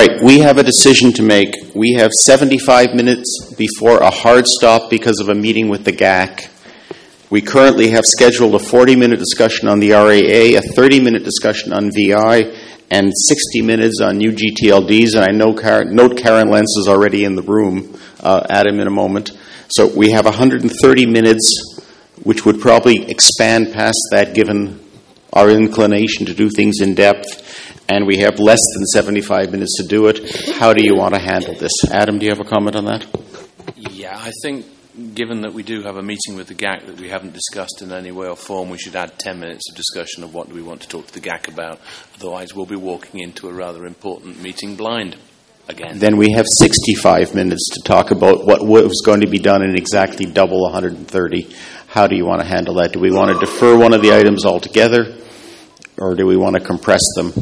right, we have a decision to make. We have 75 minutes before a hard stop because of a meeting with the GAC. We currently have scheduled a 40-minute discussion on the RAA, a 30-minute discussion on VI, and 60 minutes on new GTLDs. And I know Karen Lenz is already in the room, Adam, in a moment. So we have 130 minutes, which would probably expand past that given our inclination to do things in depth. And we have less than 75 minutes to do it. How do you want to handle this? Adam, do you have a comment on that? Yeah, I think given that we do have a meeting with the GAC that we haven't discussed in any way or form, we should add 10 minutes of discussion of what do we want to talk to the GAC about. Otherwise, we'll be walking into a rather important meeting blind again. Then we have 65 minutes to talk about what was going to be done in exactly double 130. How do you want to handle that? Do we want to defer one of the items altogether, or do we want to compress them?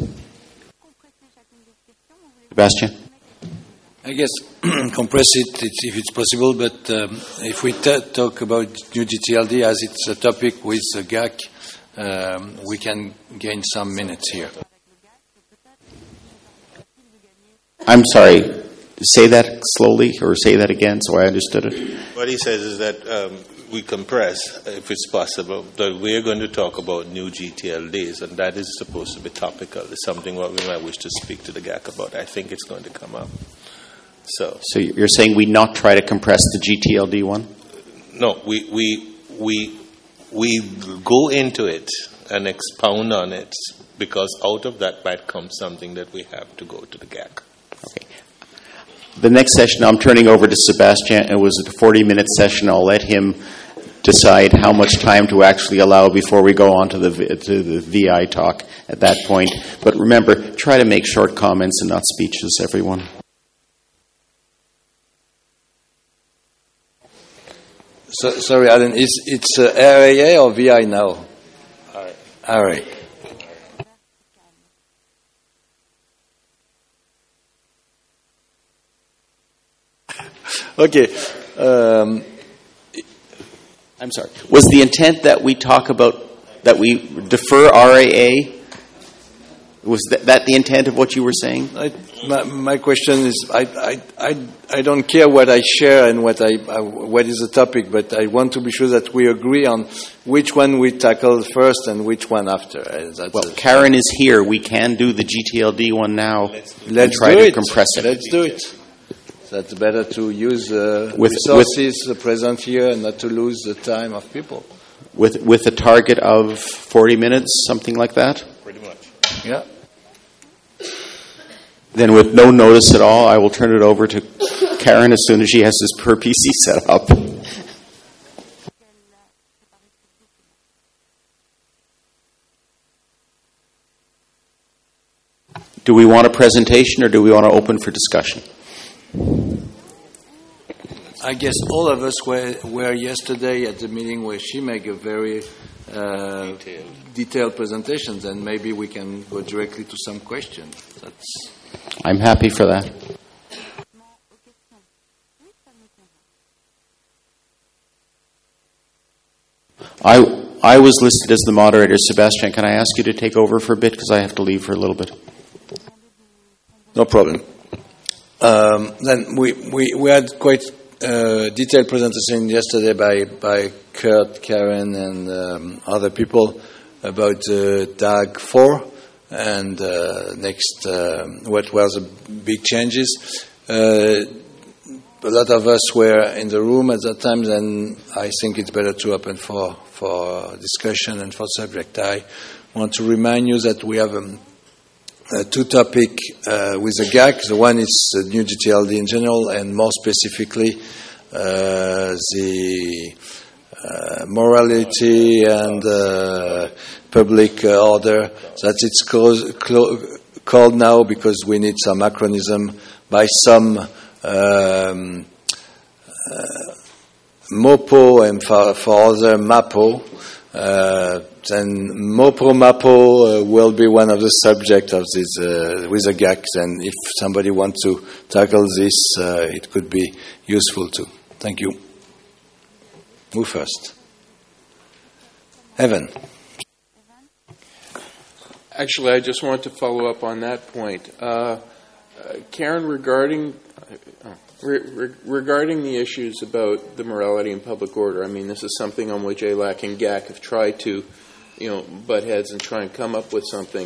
Sebastian? I guess compress it if it's possible, but if we talk about new GTLD as it's a topic with the GAC, we can gain some minutes here. I'm sorry, say that slowly or say that again so I understood it. What he says is that we compress, if it's possible, that we're going to talk about new GTLDs, and that is supposed to be topical. It's something what we might wish to speak to the GAC about. I think it's going to come up. So you're saying we not try to compress the GTLD one? No, we go into it and expound on it, because out of that might come something that we have to go to the GAC. Okay. The next session I'm turning over to Sebastian. It was a 40-minute session. I'll let him decide how much time to actually allow before we go on to the VI talk at that point. But remember, try to make short comments and not speeches, everyone. So, sorry, Alan, it's RAA or VI now? RAA. Okay. I'm sorry. Was the intent that we talk about, that we defer RAA? Was that the intent of what you were saying? My question is, I don't care what I share and what is the topic, but I want to be sure that we agree on which one we tackle first and which one after. Karen is here. We can do the GTLD one now. Let's try do to it. compress it. Let's do it. That's better to use resources present here and not to lose the time of people. With a target of 40 minutes, something like that? Pretty much. Yeah. Then with no notice at all, I will turn it over to Karen as soon as she has this per PC set up. Do we want a presentation or do we want to open for discussion? I guess all of us were yesterday at the meeting where she made a very detailed presentations, and maybe we can go directly to some questions. I'm happy for that. I was listed as the moderator. Sebastian, can I ask you to take over for a bit because I have to leave for a little bit? No problem. Then we had quite detailed presentation yesterday by Kurt, Karen, and other people about DAG 4 and next what were the big changes. A lot of us were in the room at that time, and I think it's better to open for discussion and for subject. I want to remind you that we have two topics with the GAC. The one is new GTLD in general, and more specifically the morality and public order. That it's called now because we need some acronym by some MOPO and for other MAPO. Then MOPO-MAPO will be one of the subjects of this with the GAC. And if somebody wants to tackle this, it could be useful too. Thank you. Who first? Evan. Actually, I just want to follow up on that point. Karen, regarding the issues about the morality and public order, I mean, this is something on which ALAC and GAC have tried to, butt heads and try and come up with something.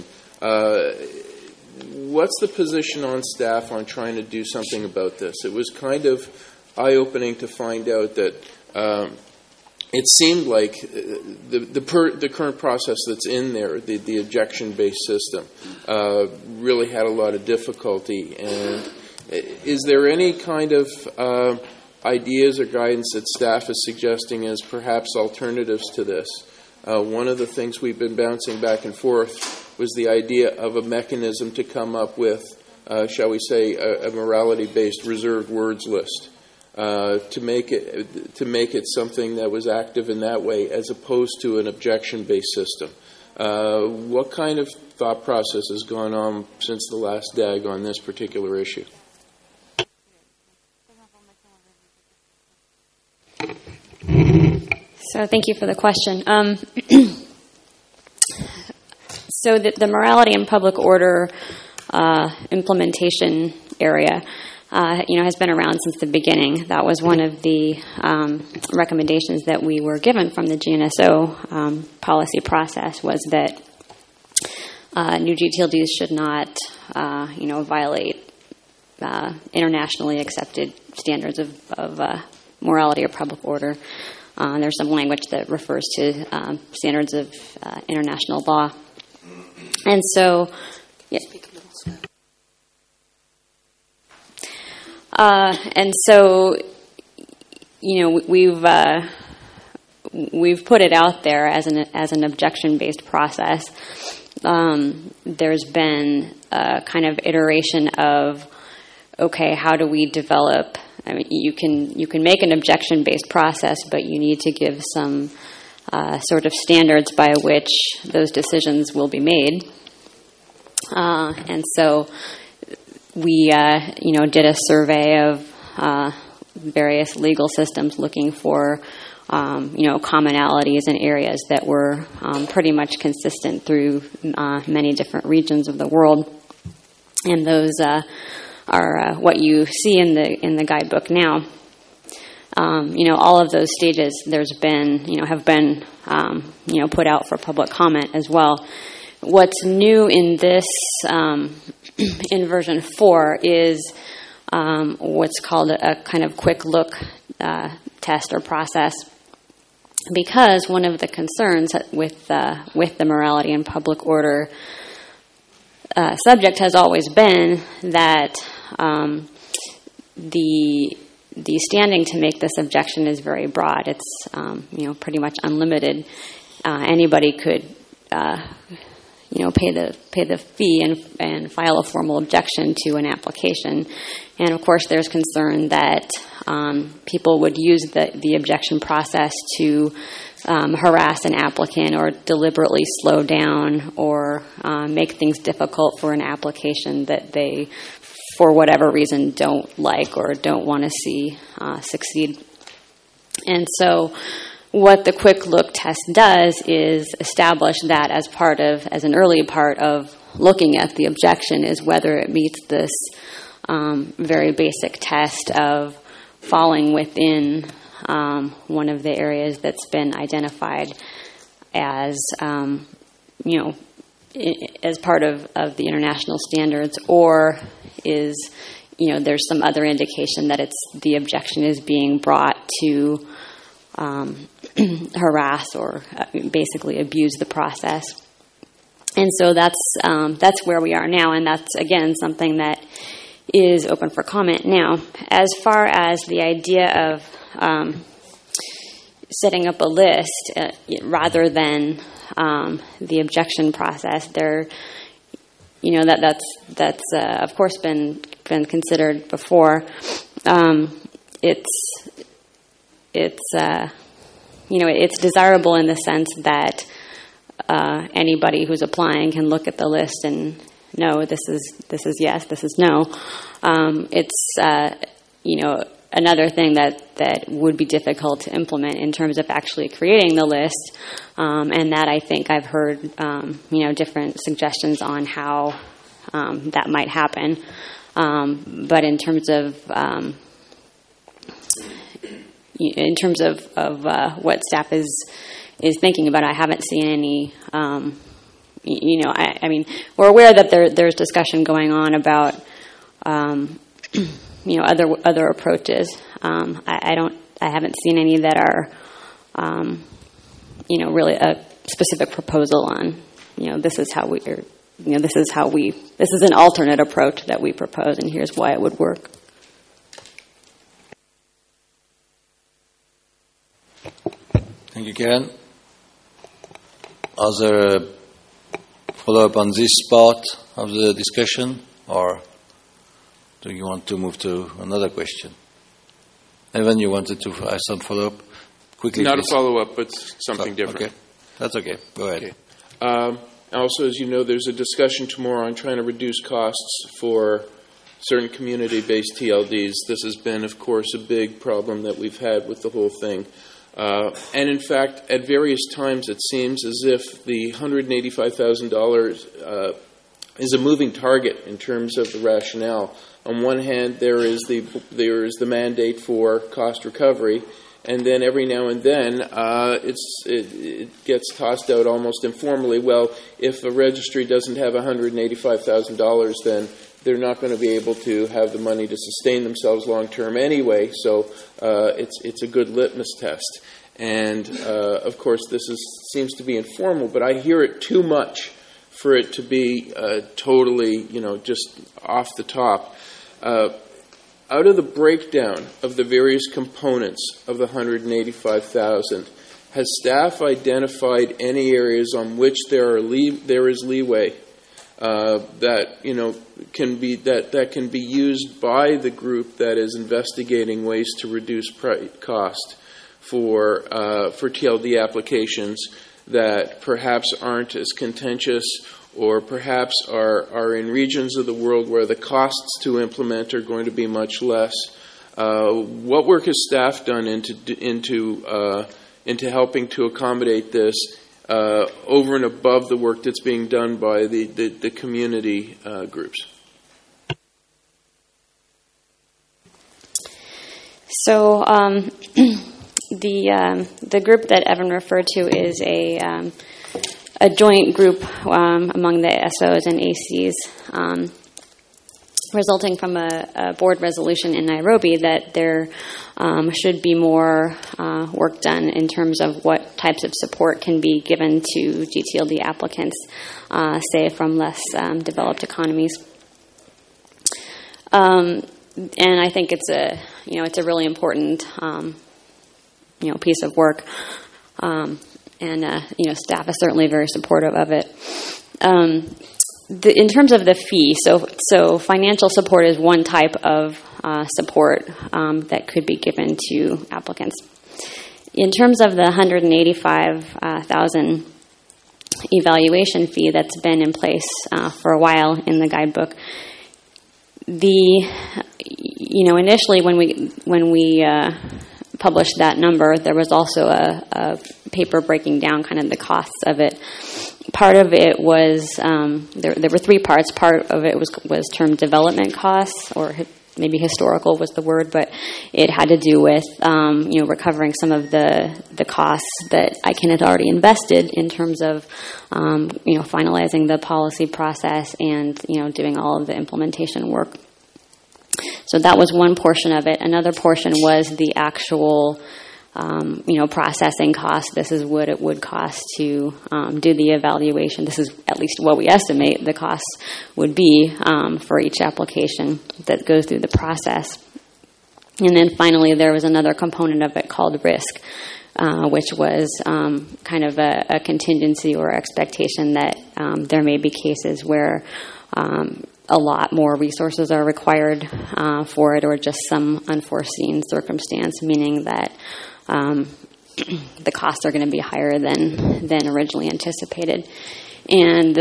What's the position on staff on trying to do something about this? It was kind of eye-opening to find out that it seemed like the current process that's in there, the objection-based system, really had a lot of difficulty. And is there any kind of ideas or guidance that staff is suggesting as perhaps alternatives to this? One of the things we've been bouncing back and forth was the idea of a mechanism to come up with, shall we say, a morality-based reserved words list. To make it something that was active in that way, as opposed to an objection-based system. What kind of thought process has gone on since the last DAG on this particular issue? So thank you for the question. So the morality and public order implementation area has been around since the beginning. That was one of the recommendations that we were given from the GNSO policy process, was that new GTLDs should not, violate internationally accepted standards of morality or public order. There's some language that refers to standards of international law. And so, yeah. We've put it out there as an objection-based process. There's been a kind of iteration of, okay, how do we develop? I mean, you can make an objection-based process, but you need to give some sort of standards by which those decisions will be made. And so we, did a survey of various legal systems looking for, commonalities in areas that were pretty much consistent through many different regions of the world. And those are what you see in the guidebook now. All of those stages have been put out for public comment as well. What's new in this in version 4 is what's called a kind of quick look test or process, because one of the concerns with the morality and public order subject has always been that the standing to make this objection is very broad. It's pretty much unlimited. Anybody could pay the fee and file a formal objection to an application. And of course, there's concern that people would use the objection process to harass an applicant or deliberately slow down or make things difficult for an application that they, for whatever reason, don't like or don't want to see succeed. And so what the quick look test does is establish that as an early part of looking at the objection, is whether it meets this very basic test of falling within one of the areas that's been identified as, as part of the international standards, or is, there's some other indication that the objection is being brought to harass or basically abuse the process. And so that's where we are now, and that's, again, something that is open for comment now. As far as the idea of setting up a list rather than the objection process, that's of course been considered before. It's desirable in the sense that anybody who's applying can look at the list and know this is yes, this is no. It's another thing that would be difficult to implement in terms of actually creating the list, and that I think I've heard different suggestions on how that might happen. But in terms of what staff is thinking about, I haven't seen any. I mean, we're aware that there's discussion going on about other approaches. I haven't seen any that are really a specific proposal on this is how we this is an alternate approach that we propose, and here's why it would work. Thank you, Karen. Other follow-up on this part of the discussion, or do you want to move to another question? Evan, you wanted to ask some follow-up? Quickly, Not please. a follow-up, but something different. Okay, that's okay. Go ahead. Okay. Also, as you know, there's a discussion tomorrow on trying to reduce costs for certain community-based TLDs. This has been, of course, a big problem that we've had with the whole thing. And in fact, at various times, it seems as if the $185,000 is a moving target in terms of the rationale. On one hand, there is the mandate for cost recovery, and then every now and then it gets tossed out almost informally. Well, if a registry doesn't have $185,000, then they're not going to be able to have the money to sustain themselves long term anyway. So it's a good litmus test. And of course, this seems to be informal, but I hear it too much for it to be totally, just off the top. Out of the breakdown of the various components of the $185,000, has staff identified any areas on which there is leeway that can be used by the group that is investigating ways to reduce cost for TLD applications that perhaps aren't as contentious, or perhaps are in regions of the world where the costs to implement are going to be much less? What work has staff done into helping to accommodate this over and above the work that's being done by the community groups? So the group that Evan referred to is a joint group among the SOs and ACs, resulting from a board resolution in Nairobi that there should be more work done in terms of what types of support can be given to GTLD applicants, say from less developed economies. And I think it's a really important piece of work. And staff is certainly very supportive of it. In terms of the fee, so financial support is one type of support that could be given to applicants. In terms of the $185,000 evaluation fee that's been in place for a while in the guidebook, initially when we published that number, there was also a paper breaking down kind of the costs of it. Part of it was there were three parts. Part of it was termed development costs, or maybe historical was the word, but it had to do with recovering some of the costs that ICANN had already invested in terms of finalizing the policy process and doing all of the implementation work. So that was one portion of it. Another portion was the actual, processing cost. This is what it would cost to do the evaluation. This is at least what we estimate the costs would be for each application that goes through the process. And then finally, there was another component of it called risk, which was kind of a contingency or expectation that there may be cases where a lot more resources are required for it, or just some unforeseen circumstance, meaning that the costs are going to be higher than originally anticipated. And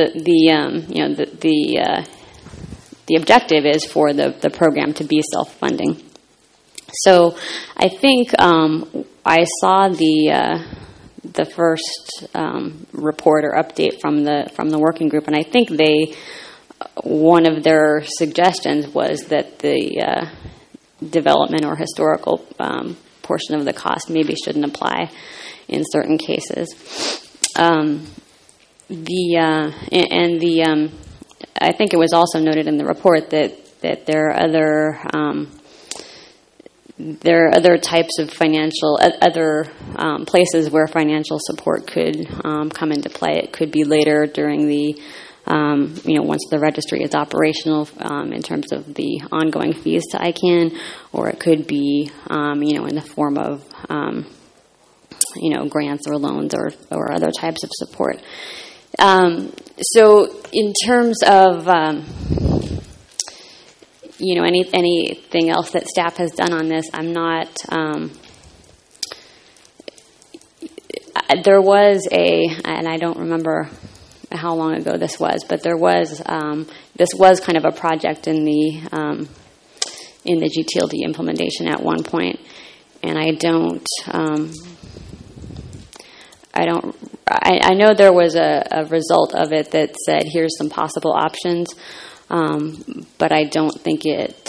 the objective is for the program to be self-funding. So I think I saw the first report or update from the working group, and I think they one of their suggestions was that the development or historical portion of the cost maybe shouldn't apply in certain cases. I think it was also noted in the report that there are other types of other places where financial support could come into play. It could be later during the once the registry is operational in terms of the ongoing fees to ICANN, or it could be in the form of grants or loans or other types of support. So in terms of anything else that staff has done on this, I'm not. There was and I don't remember how long ago this was, but this was kind of a project in the GTLD implementation at one point, and I know there was a result of it that said here's some possible options, but I don't think it.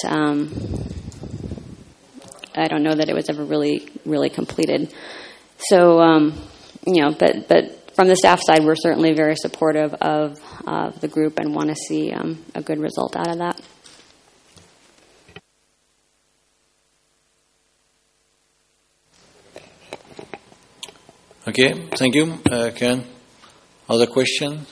I don't know that it was ever really completed. So but from the staff side, we're certainly very supportive of the group and want to see a good result out of that. Okay, thank you, Karen. Other questions?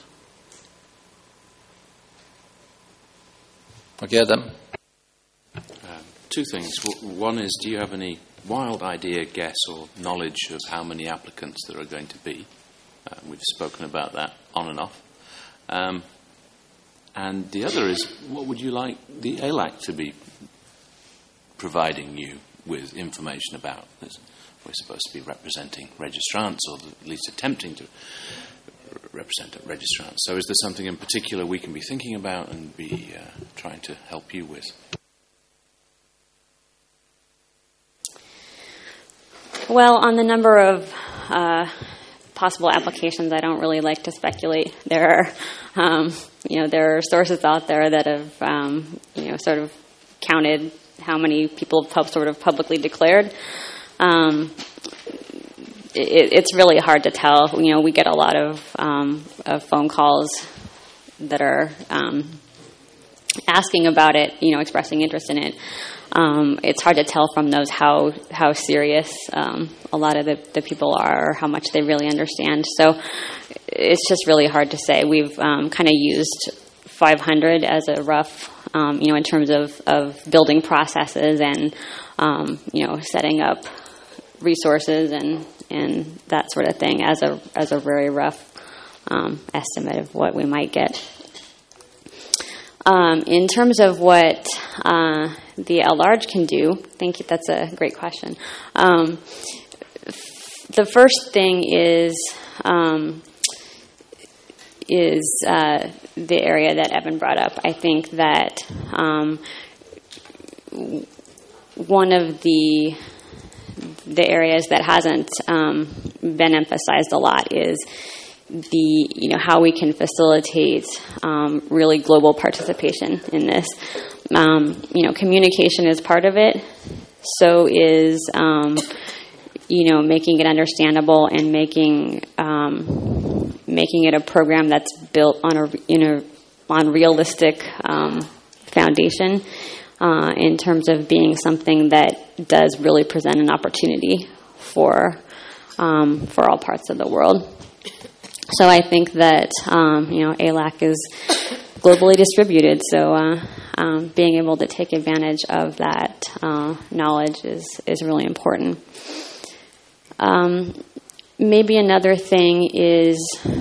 Okay, Adam. Two things. One is, do you have any wild idea, guess, or knowledge of how many applicants there are going to be? We've spoken about that on and off. And the other is, what would you like the ALAC to be providing you with information about? We're supposed to be representing registrants, or at least attempting to represent registrants. So is there something in particular we can be thinking about and be trying to help you with? Well, on the number of possible applications, I don't really like to speculate. There are sources out there that have sort of counted how many people have sort of publicly declared. It's really hard to tell. We get a lot of phone calls that are asking about it, expressing interest in it. It's hard to tell from those how serious a lot of the people are, or how much they really understand. So it's just really hard to say. We've kind of used 500 as a rough, in terms of building processes and setting up resources and that sort of thing as a very rough estimate of what we might get. In terms of what the at-large can do, thank you. That's a great question. The first thing is the area that Evan brought up. I think that one of the areas that hasn't been emphasized a lot is how we can facilitate really global participation in this. Communication is part of it. So is making it understandable and making it a program that's built on realistic foundation in terms of being something that does really present an opportunity for all parts of the world. So I think that ALAC is globally distributed, so being able to take advantage of that knowledge is really important. Maybe another thing is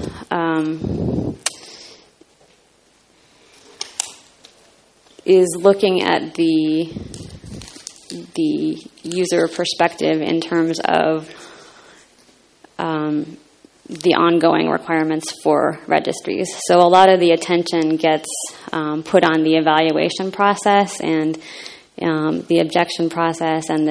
looking at the user perspective in terms of the ongoing requirements for registries. So a lot of the attention gets put on the evaluation process and the objection process and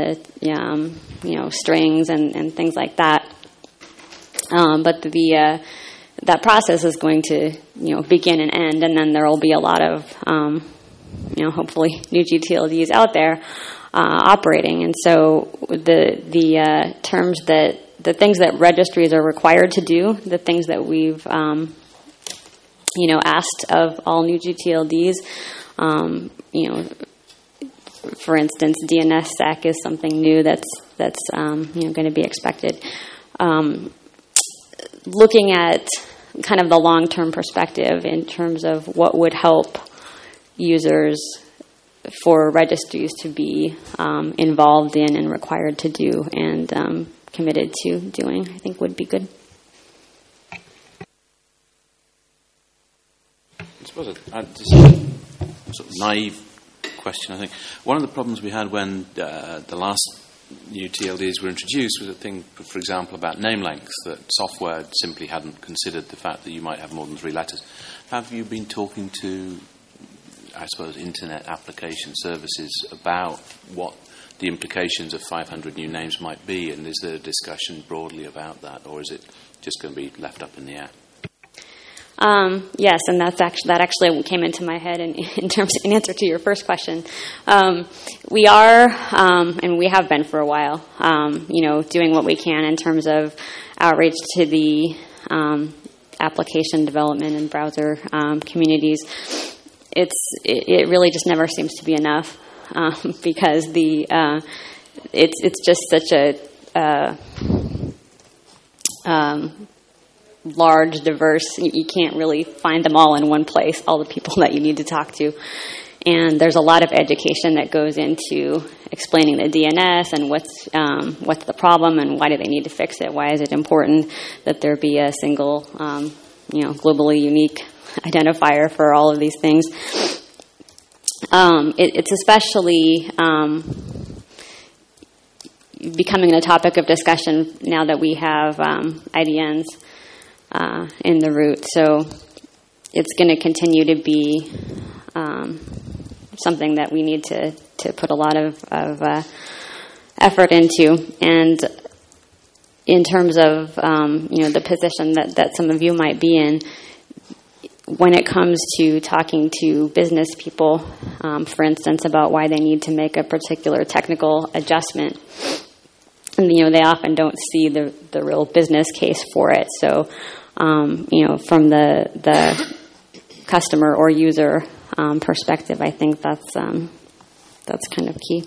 the strings and things like that. But that process is going to, begin and end, and then there will be a lot of, hopefully new GTLDs out there operating. And so the terms the things that registries are required to do, the things that we've, asked of all new GTLDs, for instance, DNSSEC is something new that's going to be expected. Looking at kind of the long-term perspective in terms of what would help users for registries to be involved in and required to do and committed to doing, I think would be good. I suppose just a sort of naive question, I think. One of the problems we had when the last new TLDs were introduced was a thing, for example, about name lengths, that software simply hadn't considered the fact that you might have more than 3 letters. Have you been talking to, I suppose, internet application services about what the implications of 500 new names might be, and is there a discussion broadly about that, or is it just going to be left up in the air? Yes, and that actually came into my head in answer to your first question. We are, and we have been for a while, doing what we can in terms of outreach to the application development and browser communities. It really just never seems to be enough because it's just such a large, diverse, you can't really find them all in one place, all the people that you need to talk to. And there's a lot of education that goes into explaining the DNS and what's the problem and why do they need to fix it, why is it important that there be a single, globally unique identifier for all of these things. It's especially becoming a topic of discussion now that we have IDNs in the root. So it's going to continue to be something that we need to put a lot of effort into. And in terms of the position that some of you might be in, when it comes to talking to business people, for instance, about why they need to make a particular technical adjustment, and, they often don't see the real business case for it. So, from the customer or user perspective, I think that's kind of key.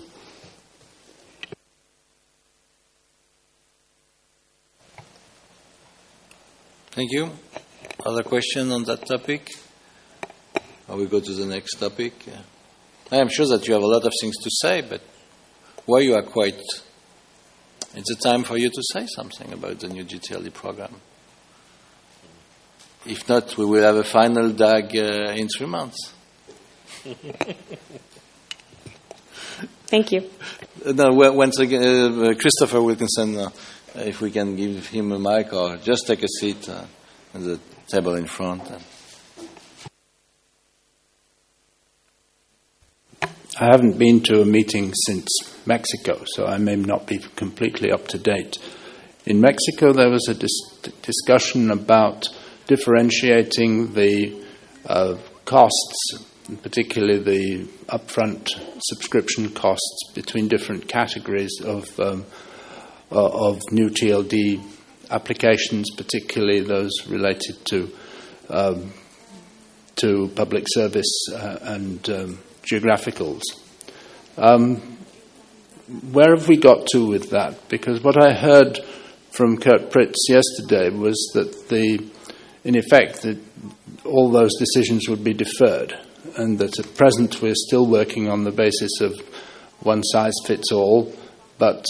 Thank you. Other question on that topic? Or we go to the next topic? I am sure that you have a lot of things to say, but why you are quite... It's a time for you to say something about the new GTLD program. If not, we will have a final DAG in 3 months. Thank you. Once again, Christopher Wilkinson, if we can give him a mic or just take a seat at the table in front. I haven't been to a meeting since Mexico, so I may not be completely up to date. In Mexico, there was a discussion about differentiating the costs, particularly the upfront subscription costs, between different categories of new TLD applications, particularly those related to public service and geographicals. Where have we got to with that? Because what I heard from Kurt Pritz yesterday was that in effect, all those decisions would be deferred, and that at present we're still working on the basis of one size fits all, but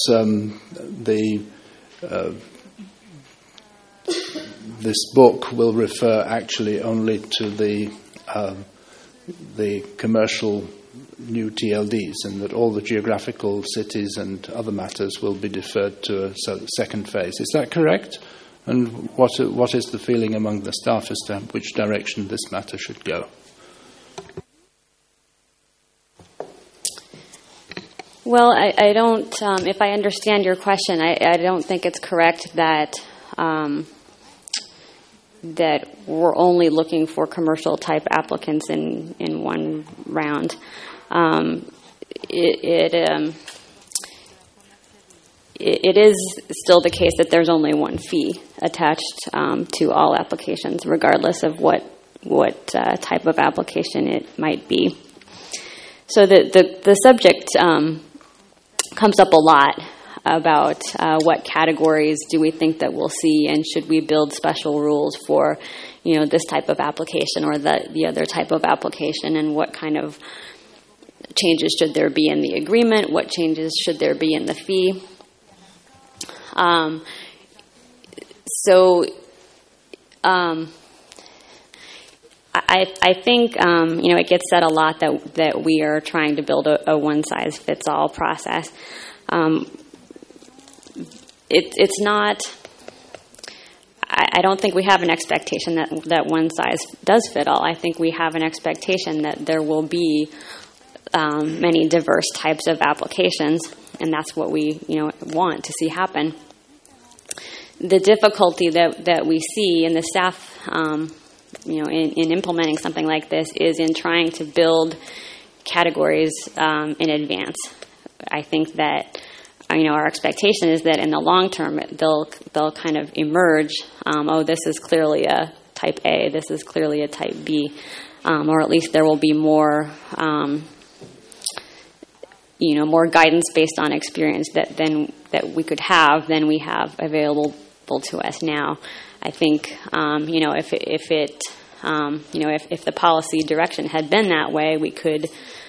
this book will refer actually only to the commercial new TLDs, and that all the geographical cities and other matters will be deferred to a second phase. Is that correct? And what is the feeling among the staff as to which direction this matter should go? Well, I don't, if I understand your question, I don't think it's correct that that we're only looking for commercial type applicants in one round. It is still the case that there's only one fee attached to all applications, regardless of what type of application it might be. So the subject comes up a lot about what categories do we think that we'll see, and should we build special rules for, this type of application or the other type of application, and what kind of changes should there be in the agreement, what changes should there be in the fee. I think it gets said a lot that we are trying to build a one-size-fits-all process. It's not. I don't think we have an expectation that one size does fit all. I think we have an expectation that there will be many diverse types of applications, and that's what we want to see happen. The difficulty that we see in the staff, in implementing something like this, is in trying to build categories in advance. I think that our expectation is that in the long term they'll kind of emerge. This is clearly a type A. This is clearly a type B, or at least there will be more. More guidance based on experience that we could have than we have available to us now. I think if the policy direction had been that way, we could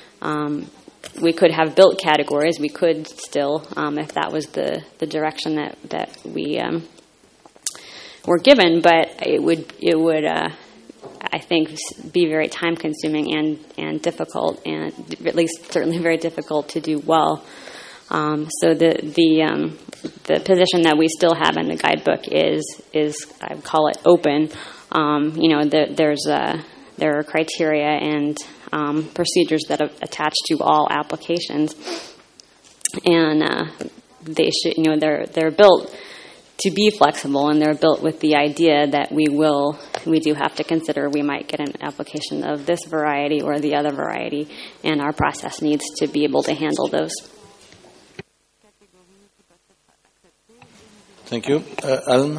have built categories. We could still, if that was the direction that we were given, but it would. I think be very time consuming and difficult, and at least certainly very difficult to do well. So the position that we still have in the guidebook is I call it open. There are criteria and procedures that are attached to all applications, and they should they're built to be flexible, and they're built with the idea that we do have to consider we might get an application of this variety or the other variety, and our process needs to be able to handle those. Thank you. Alan?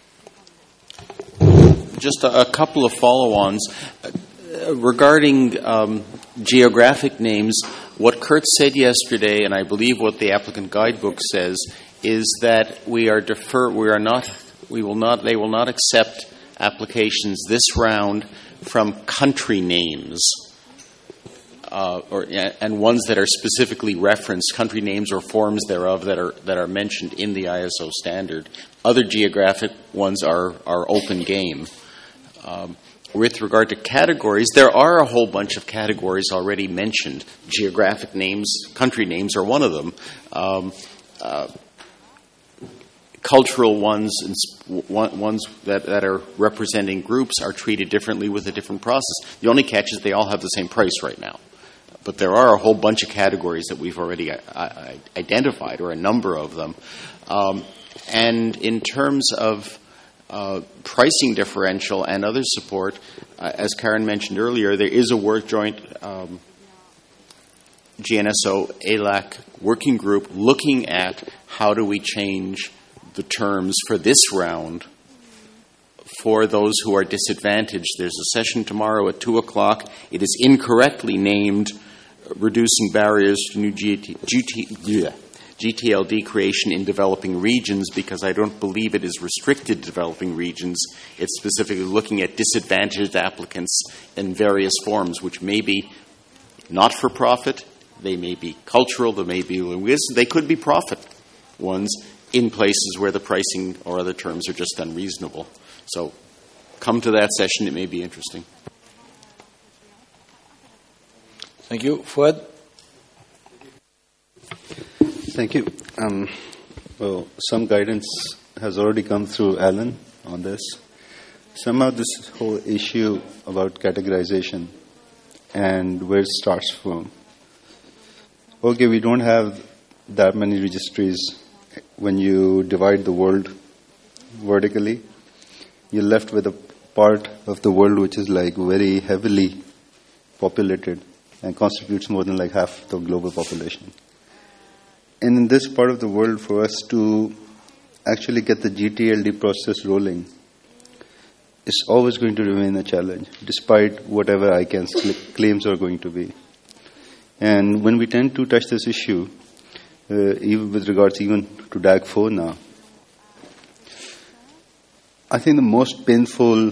Just a couple of follow-ons. Regarding geographic names, what Kurt said yesterday, and I believe what the applicant guidebook says, is that they will not accept applications this round from country names, and ones that are specifically referenced, country names or forms thereof that are mentioned in the ISO standard. Other geographic ones are open game. With regard to categories, there are a whole bunch of categories already mentioned. Geographic names, country names are one of them. Cultural ones and ones that are representing groups are treated differently with a different process. The only catch is they all have the same price right now. But there are a whole bunch of categories that we've already identified, or a number of them. And in terms of pricing differential and other support, as Karen mentioned earlier, there is a joint GNSO-ALAC working group looking at how do we change the terms for this round for those who are disadvantaged. There's a session tomorrow at 2 o'clock. It is incorrectly named Reducing Barriers to New GTLD Creation in Developing Regions, because I don't believe it is restricted to developing regions. It's specifically looking at disadvantaged applicants in various forms, which may be not-for-profit, they may be cultural, they may be linguistic, they could be profit ones in places where the pricing or other terms are just unreasonable. So come to that session, it may be interesting. Thank you. Fouad? Thank you. Well, some guidance has already come through Alan on this. Somehow this whole issue about categorization and where it starts from. Okay, we don't have that many registries. When you divide the world vertically, you're left with a part of the world which is like very heavily populated and constitutes more than like half the global population. And in this part of the world, for us to actually get the GTLD process rolling is always going to remain a challenge, despite whatever ICANN's claims are going to be. And when we tend to touch this issue, even with regards even to DAG4 now, I think the most painful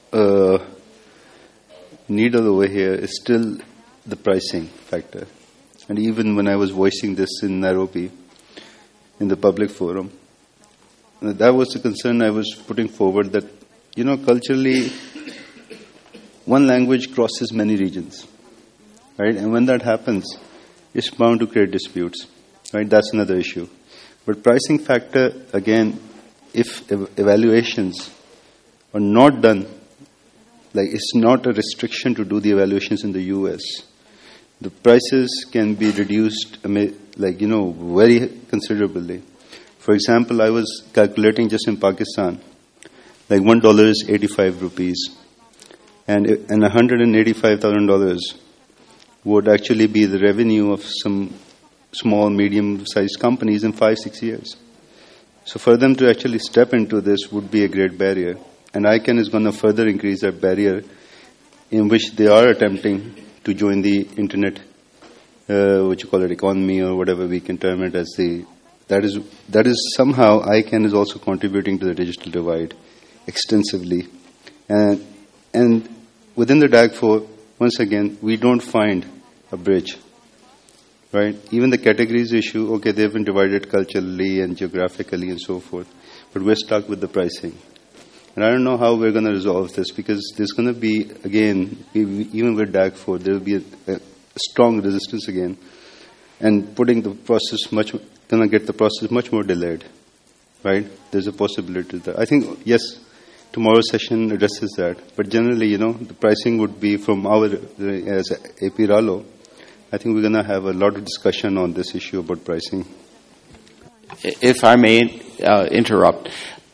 needle over here is still the pricing factor. And even when I was voicing this in Nairobi, in the public forum, that was the concern I was putting forward, that, you know, culturally, one language crosses many regions, right? And when that happens, it's bound to create disputes, right? That's another issue. But pricing factor, again, if evaluations are not done, like it's not a restriction to do the evaluations in the US, the prices can be reduced, like, you know, very considerably. For example, I was calculating just in Pakistan, like $1 is 85 rupees, and $185,000 would actually be the revenue of some small, medium-sized companies in 5-6 years. So for them to actually step into this would be a great barrier. And ICANN is going to further increase that barrier, in which they are attempting to join the internet, what you call it, economy, or whatever we can term it as. That is somehow ICANN is also contributing to the digital divide extensively. And within the DAG4, once again, we don't find a bridge. Right? Even the categories issue, okay, they've been divided culturally and geographically and so forth, but we're stuck with the pricing. And I don't know how we're going to resolve this, because there's going to be, again, even with DAG4, there will be a strong resistance again, and putting the process going to get the process much more delayed. Right? There's a possibility that. I think, yes, tomorrow's session addresses that, but generally, you know, the pricing would be from our, as AP Rallo, I think we're going to have a lot of discussion on this issue about pricing. If I may interrupt,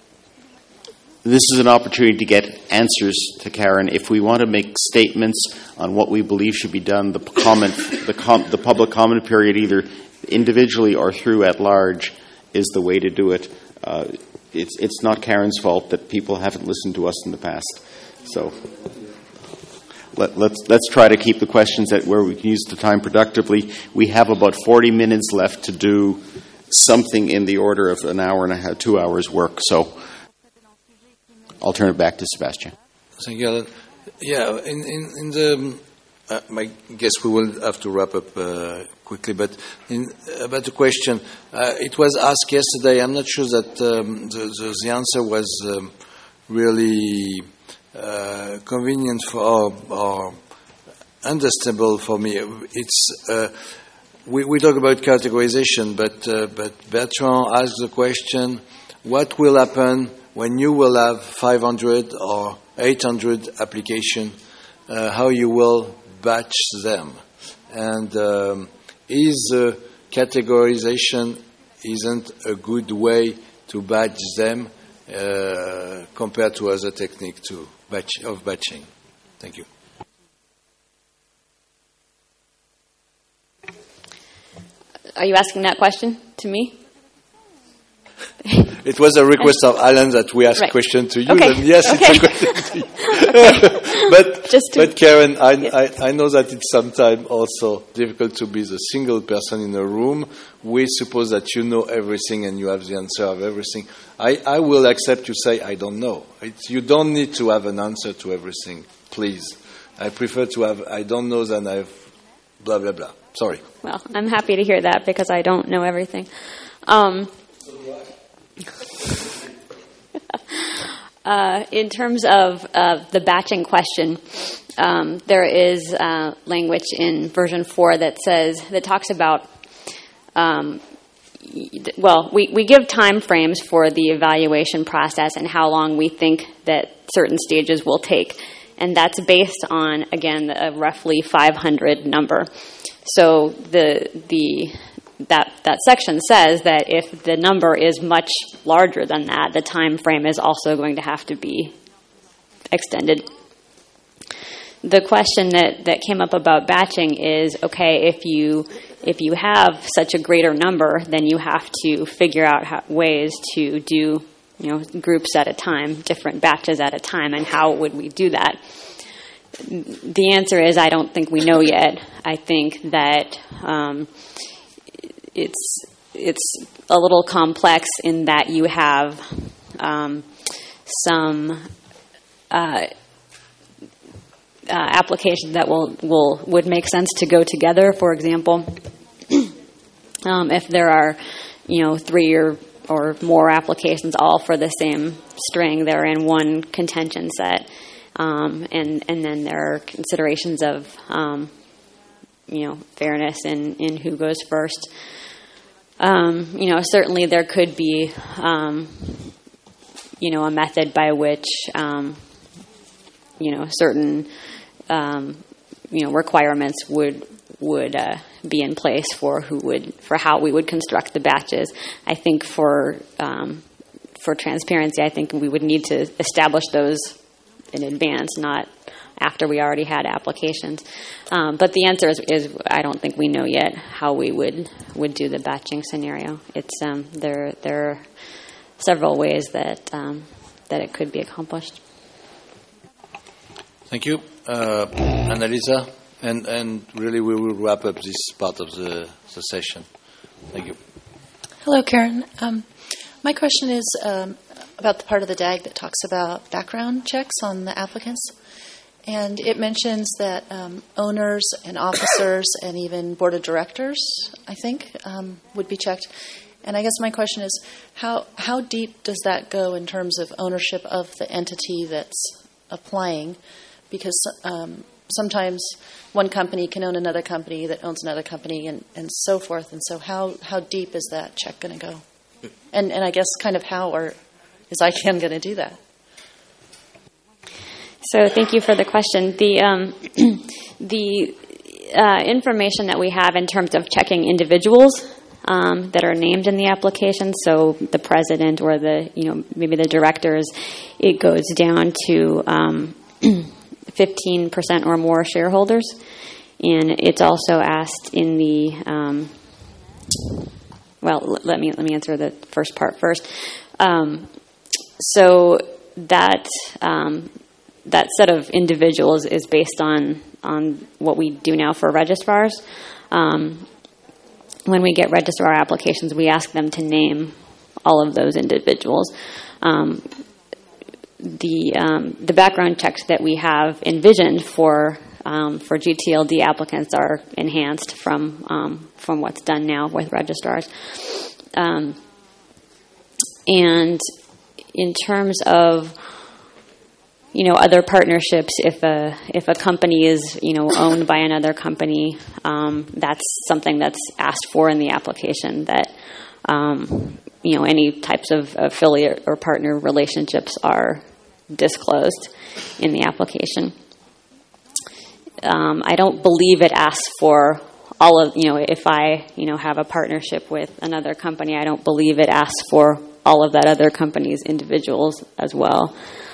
this is an opportunity to get answers to Karen. If we want to make statements on what we believe should be done, the public comment period, either individually or through at large, is the way to do it. It's not Karen's fault that people haven't listened to us in the past. So let's try to keep the questions where we can use the time productively. We have about 40 minutes left to do something in the order of an hour and a half, 2 hours work. So I'll turn it back to Sebastian. Thank you, Alan. Yeah, in the, I guess we will have to wrap up quickly, but about the question, it was asked yesterday. I'm not sure that the answer was really convenient or understandable for me. It's we talk about categorization, but Bertrand asked the question: what will happen when you will have 500 or 800 applications? How you will batch them? And is categorization isn't a good way to batch them compared to other techniques of batching? Thank you. Are you asking that question to me? It was a request of Alan that we ask question to you. Okay. And yes, okay. It's a question to you. But Karen, I know that it's sometimes also difficult to be the single person in a room. We suppose that you know everything and you have the answer of everything. I will accept you say, I don't know. You don't need to have an answer to everything, please. I prefer to have, I don't know, than I have blah, blah, blah. Sorry. Well, I'm happy to hear that because I don't know everything. In terms of the batching question, there is language in version 4 that talks about, we give time frames for the evaluation process and how long we think that certain stages will take. And that's based on, again, a roughly 500 number. So that section says that if the number is much larger than that, the time frame is also going to have to be extended. The question that came up about batching is, okay, if you have such a greater number, then you have to figure out ways to do, groups at a time, different batches at a time, and how would we do that? The answer is I don't think we know yet. I think that it's a little complex in that you have some applications that would make sense to go together. For example, if there are 3 or more applications all for the same string, they're in one contention set, and then there are considerations of fairness in who goes first. Certainly there could be a method by which certain requirements would be in place for how we would construct the batches. I think for transparency, I think we would need to establish those in advance, not after we already had applications. But the answer is I don't think we know yet how we would do the batching scenario. It's there are several ways that it could be accomplished. Thank you, Annalisa, and really we will wrap up this part of the session. Thank you. Hello, Karen. My question is about the part of the DAG that talks about background checks on the applicants. And it mentions that owners and officers and even board of directors, I think, would be checked. And I guess my question is, how deep does that go in terms of ownership of the entity that's applying? Because sometimes one company can own another company that owns another company and so forth. And so how deep is that check going to go? And I guess kind of how is ICANN going to do that? So thank you for the question. The information that we have in terms of checking individuals that are named in the application, so the president or maybe the directors, it goes down to 15% or more shareholders, and it's also asked in the. Let me answer the first part first. So that set of individuals is based on what we do now for registrars. When we get registrar applications, we ask them to name all of those individuals. The background checks that we have envisioned for GTLD applicants are enhanced from what's done now with registrars. And in terms of other partnerships, if a company is owned by another company, that's something that's asked for in the application. That any types of affiliate or partner relationships are disclosed in the application. I don't believe it asks for all of if I have a partnership with another company, I don't believe it asks for all of that other company's individuals as well.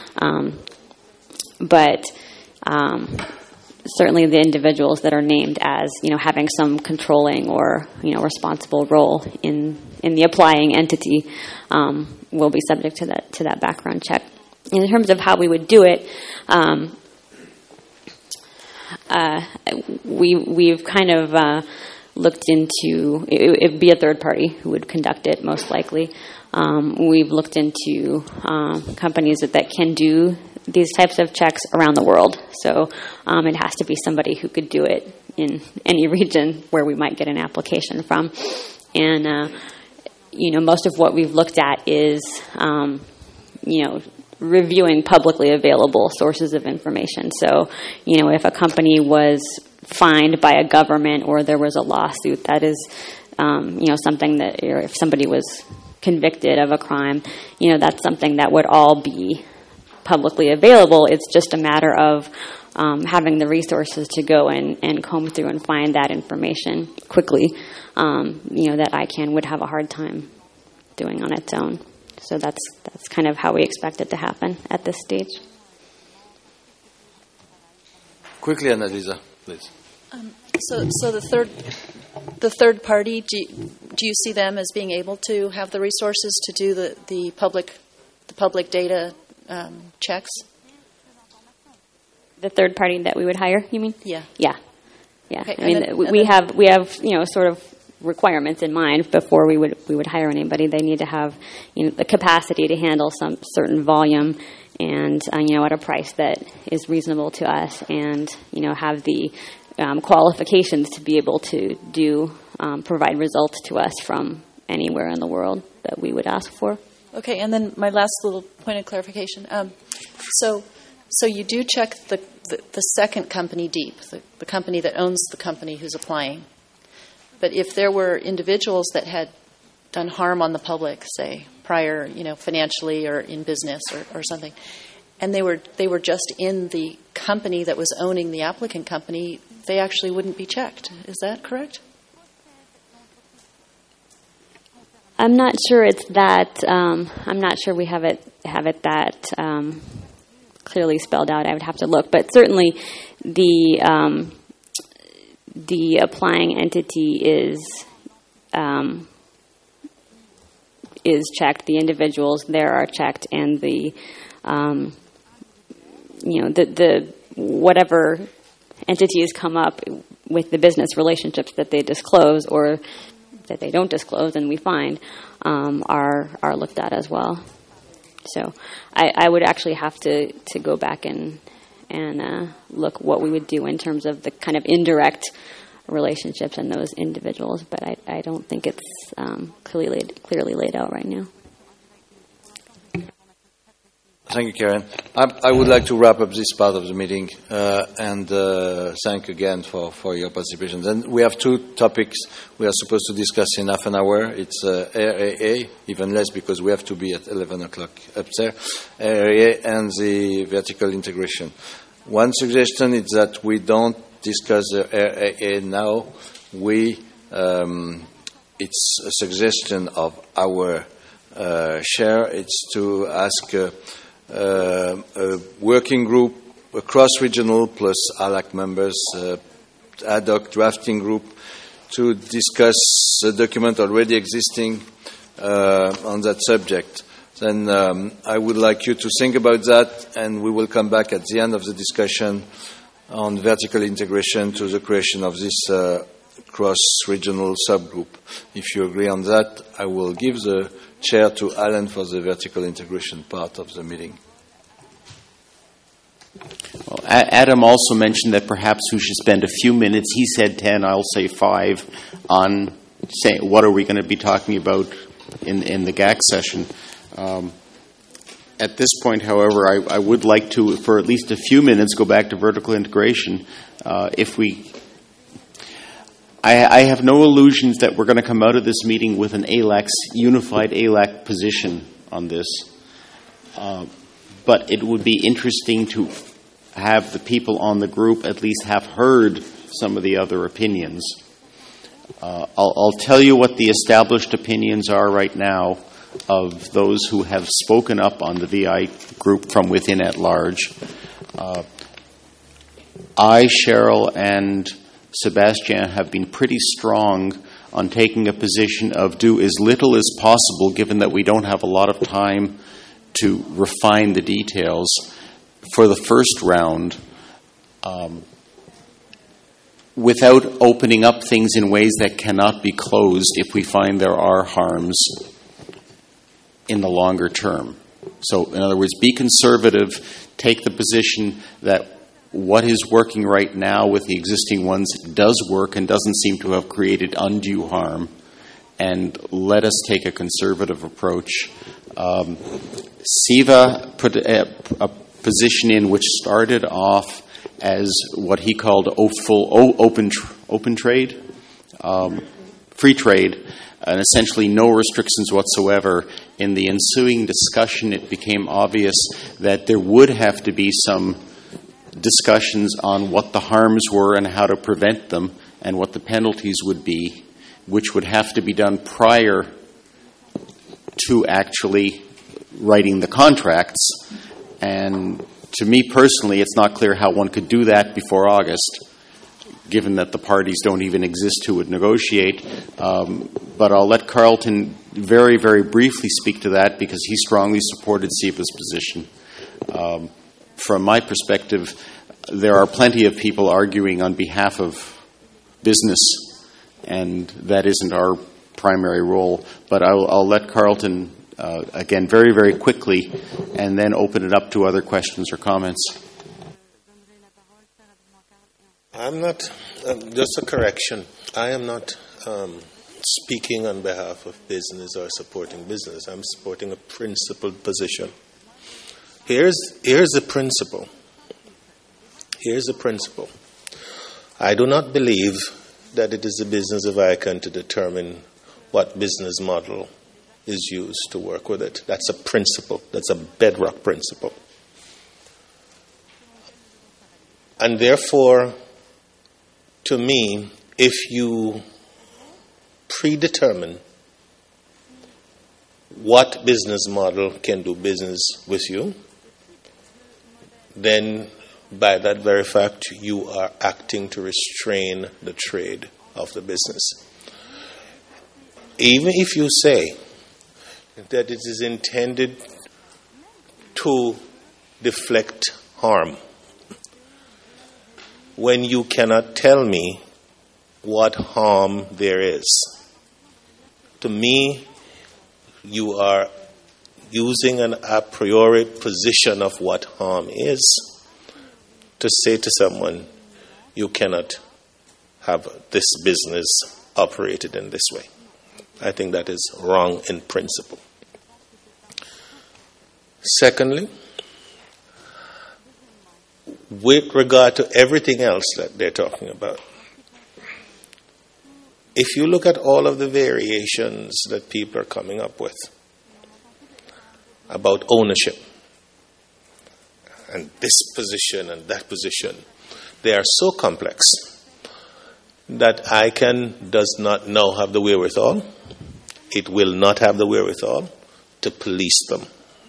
But certainly the individuals that are named as having some controlling or responsible role in the applying entity will be subject to that background check. In terms of how we would do it, we've kind of looked into it'd be a third party who would conduct it most likely. We've looked into companies that can do these types of checks around the world. So it has to be somebody who could do it in any region where we might get an application from. And, most of what we've looked at is, reviewing publicly available sources of information. So, if a company was fined by a government or there was a lawsuit, that is, something that, or if somebody was convicted of a crime, that's something that would all be publicly available. It's just a matter of having the resources to go and comb through and find that information quickly, that ICANN would have a hard time doing on its own. So that's kind of how we expect it to happen at this stage. Quickly, Annalisa, please. So the third party, do you see them as being able to have the resources to do the public data checks? The third party that we would hire, you mean? Yeah. Yeah. Okay, I mean, we have sort of requirements in mind before we would hire anybody. They need to have the capacity to handle some certain volume, and at a price that is reasonable to us, and have the qualifications to be able to provide results to us from anywhere in the world that we would ask for. Okay, and then my last little point of clarification. So you do check the second company deep, the company that owns the company who's applying. But if there were individuals that had done harm on the public, say prior, financially or in business or something, and they were just in the company that was owning the applicant company, they actually wouldn't be checked. Is that correct? I'm not sure it's that. I'm not sure we have it that clearly spelled out. I would have to look, but certainly the applying entity is checked. The individuals there are checked, and the whatever entities come up with the business relationships that they disclose or that they don't disclose, and we find are looked at as well. So I would actually have to go back and look what we would do in terms of the kind of indirect relationships in those individuals, but I don't think it's clearly laid out right now. Thank you, Karen. I would like to wrap up this part of the meeting and thank again for your participation. Then we have two topics we are supposed to discuss in half an hour. It's RAA, even less because we have to be at 11 o'clock up there, RAA and the vertical integration. One suggestion is that we don't discuss the RAA now. It's a suggestion of our chair. It's to ask a working group, a cross-regional plus ALAC members, ad hoc drafting group to discuss the document already existing on that subject. Then I would like you to think about that, and we will come back at the end of the discussion on vertical integration to the creation of this cross-regional subgroup. If you agree on that, I will give the chair to Alan for the vertical integration part of the meeting. Well, Adam also mentioned that perhaps we should spend a few minutes, he said 10, I'll say 5, on saying what are we going to be talking about in the GAC session. At this point, however, I would like to, for at least a few minutes, go back to vertical integration. I have no illusions that we're going to come out of this meeting with an unified ALAC position on this. But it would be interesting to have the people on the group at least have heard some of the other opinions. I'll tell you what the established opinions are right now of those who have spoken up on the VI group from within at large. Cheryl, and Sebastian have been pretty strong on taking a position of do as little as possible, given that we don't have a lot of time to refine the details for the first round, without opening up things in ways that cannot be closed if we find there are harms in the longer term. So, in other words, be conservative, take the position that what is working right now with the existing ones does work and doesn't seem to have created undue harm, and let us take a conservative approach. Siva put a position in which started off as what he called open trade, free trade, and essentially no restrictions whatsoever. In the ensuing discussion, it became obvious that there would have to be some discussions on what the harms were and how to prevent them and what the penalties would be, which would have to be done prior to actually writing the contracts. And to me personally, it's not clear how one could do that before August, given that the parties don't even exist who would negotiate. But I'll let Carlton very, very briefly speak to that because he strongly supported SEPA's position. From my perspective, there are plenty of people arguing on behalf of business, and that isn't our primary role. But I'll let Carlton, again, very, very quickly, and then open it up to other questions or comments. I'm not, just a correction, I am not speaking on behalf of business or supporting business. I'm supporting a principled position. Here's the principle. Here's the principle. I do not believe that it is the business of ICANN to determine what business model is used to work with it. That's a principle. That's a bedrock principle. And therefore, to me, if you predetermine what business model can do business with you, then by that very fact, you are acting to restrain the trade of the business. Even if you say that it is intended to deflect harm, when you cannot tell me what harm there is, to me, you are using an a priori position of what harm is to say to someone, you cannot have this business operated in this way. I think that is wrong in principle. Secondly, with regard to everything else that they're talking about, if you look at all of the variations that people are coming up with about ownership, and this position and that position, they are so complex that ICANN does not now have the wherewithal. It will not have the wherewithal to police them.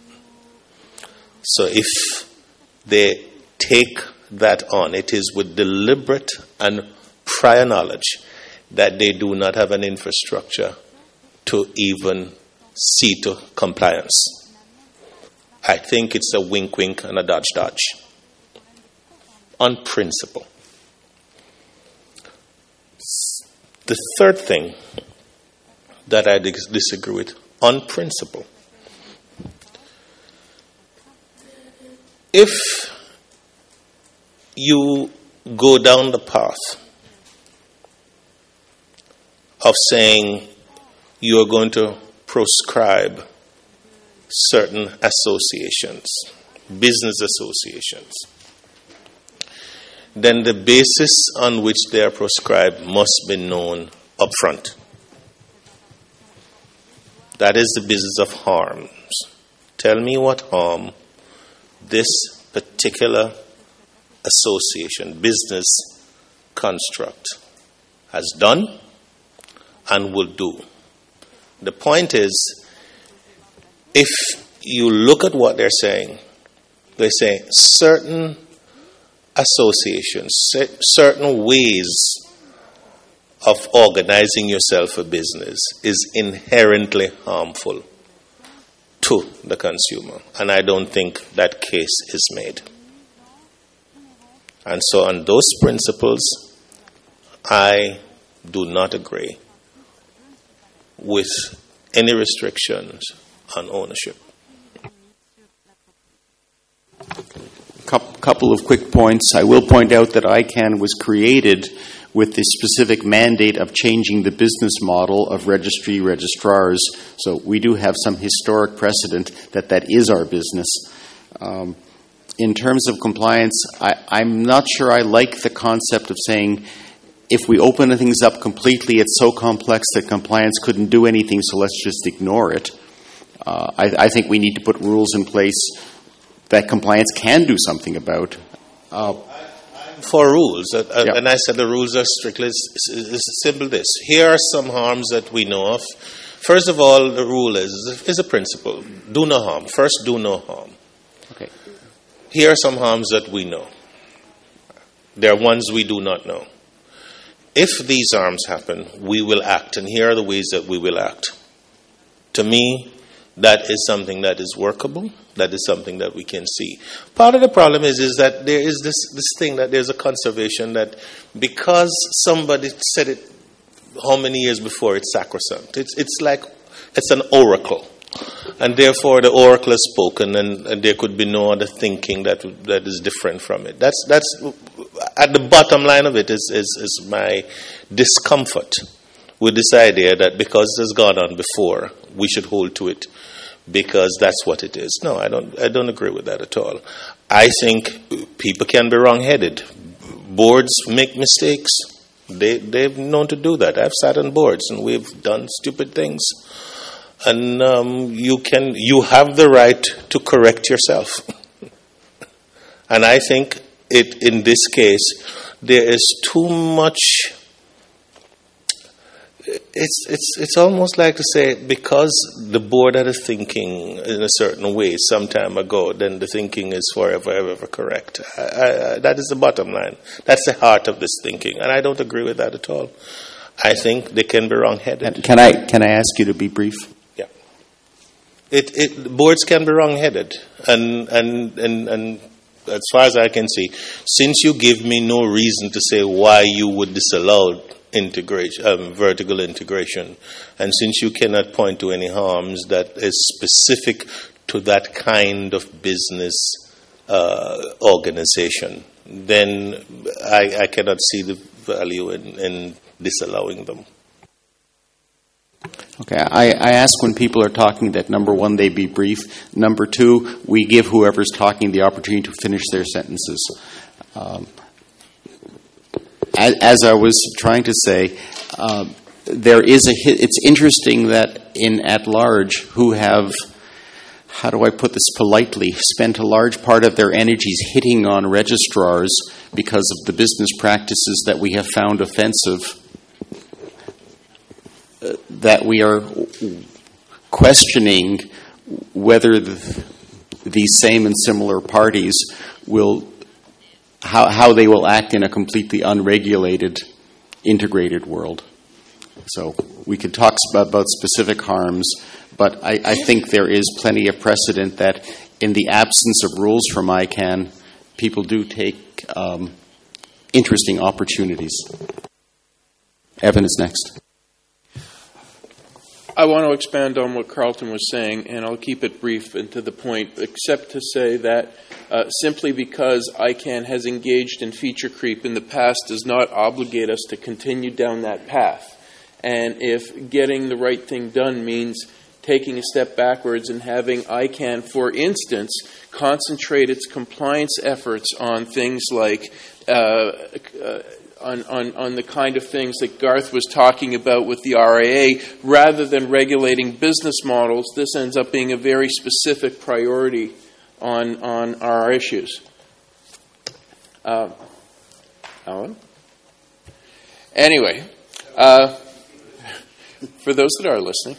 So if they take that on, it is with deliberate and prior knowledge that they do not have an infrastructure to even see to compliance. I think it's a wink-wink and a dodge-dodge. On principle. The third thing that I disagree with, on principle. If you go down the path of saying you're going to proscribe certain associations, business associations, then the basis on which they are proscribed must be known up front. That is the business of harms. Tell me what harm this particular association, business construct has done and will do. The point is, if you look at what they're saying certain associations, certain ways of organizing yourself for business is inherently harmful to the consumer. And I don't think that case is made. And so on those principles, I do not agree with any restrictions on ownership. Couple of quick points. I will point out that ICANN was created with the specific mandate of changing the business model of registry registrars. So we do have some historic precedent that is our business. In terms of compliance, I'm not sure I like the concept of saying if we open things up completely, it's so complex that compliance couldn't do anything, so let's just ignore it. I think we need to put rules in place that compliance can do something about. For rules, and I said the rules are strictly simple this. Here are some harms that we know of. First of all, the rule is a principle. Do no harm. First, do no harm. Okay. here are some harms that we know. There are ones we do not know. If these harms happen, we will act, and here are the ways that we will act. To me, that is something that is workable. That is something that we can see. Part of the problem is that there is this thing that there's a conservation that because somebody said it how many years before, it's sacrosanct. It's like it's an oracle. And therefore the oracle has spoken, and there could be no other thinking that is different from it. That's at the bottom line of it is my discomfort with this idea that because it has gone on before, we should hold to it because that's what it is. No, I don't agree with that at all. I think people can be wrong-headed. Boards make mistakes. They've known to do that. I've sat on boards and we've done stupid things. And you have the right to correct yourself. And I think in this case, there is too much. It's almost like to say because the board had a thinking in a certain way some time ago, then the thinking is forever ever correct. That is the bottom line. That's the heart of this thinking, and I don't agree with that at all. I think they can be wrong-headed. Can I ask you to be brief? Yeah. Boards can be wrong-headed, and as far as I can see, since you give me no reason to say why you would disallow vertical integration, and since you cannot point to any harms that is specific to that kind of business organization, then I cannot see the value in disallowing them. Okay, I ask when people are talking that, number one, they be brief. Number two, we give whoever's talking the opportunity to finish their sentences. As I was trying to say, it's interesting that in at large who have, how do I put this politely, spent a large part of their energies hitting on registrars because of the business practices that we have found offensive, that we are questioning whether these same and similar parties will, how they will act in a completely unregulated, integrated world. So we could talk about specific harms, but I think there is plenty of precedent that in the absence of rules from ICANN, people do take interesting opportunities. Evan is next. I want to expand on what Carlton was saying, and I'll keep it brief and to the point, except to say that simply because ICANN has engaged in feature creep in the past does not obligate us to continue down that path. And if getting the right thing done means taking a step backwards and having ICANN, for instance, concentrate its compliance efforts on things like on the kind of things that Garth was talking about with the RIA, rather than regulating business models, this ends up being a very specific priority on our issues. Alan? Anyway, for those that are listening,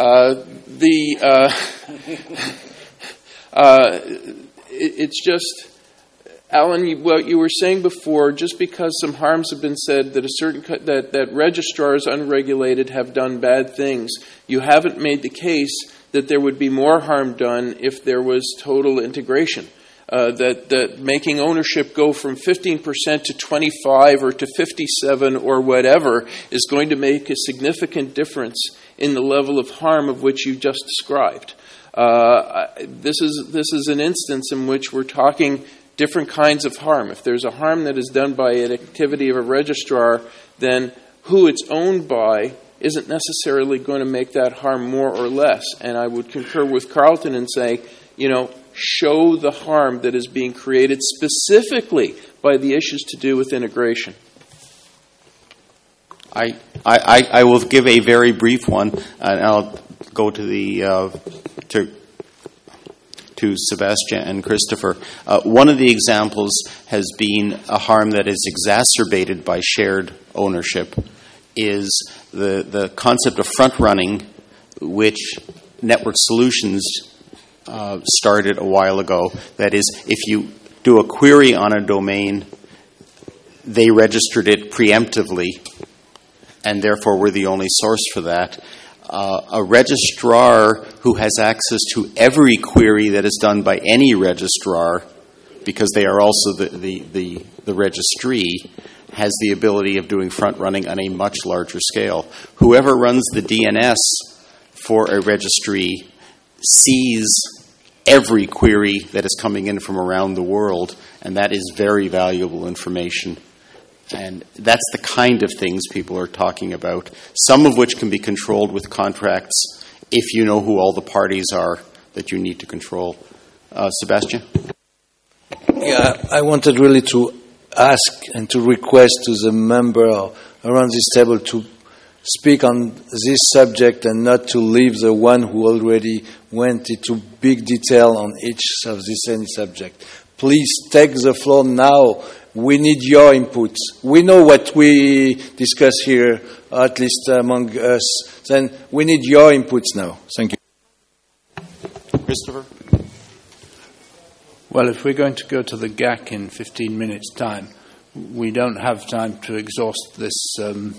it's just, Alan, what you were saying before, just because some harms have been said that that registrars unregulated have done bad things, you haven't made the case that there would be more harm done if there was total integration. That making ownership go from 15% to 25 or to 57 or whatever is going to make a significant difference in the level of harm of which you just described. This is an instance in which we're talking different kinds of harm. If there's a harm that is done by an activity of a registrar, then who it's owned by isn't necessarily going to make that harm more or less. And I would concur with Carlton and say, show the harm that is being created specifically by the issues to do with integration. I will give a very brief one, and I'll go to to Sebastian and Christopher. One of the examples has been a harm that is exacerbated by shared ownership, is the concept of front-running, which Network Solutions started a while ago. That is, if you do a query on a domain, they registered it preemptively, and therefore we're the only source for that. A registrar who has access to every query that is done by any registrar, because they are also the registry, has the ability of doing front-running on a much larger scale. Whoever runs the DNS for a registry sees every query that is coming in from around the world, and that is very valuable information. And that's the kind of things people are talking about, some of which can be controlled with contracts if you know who all the parties are that you need to control. Sebastian? Yeah, I wanted really to ask and to request to the member around this table to speak on this subject and not to leave the one who already went into big detail on each of this any subject. Please take the floor now. We need your input. We know what we discuss here, at least among us. Then we need your inputs now. Thank you. Christopher? Well, if we're going to go to the GAC in 15 minutes' time, we don't have time to exhaust this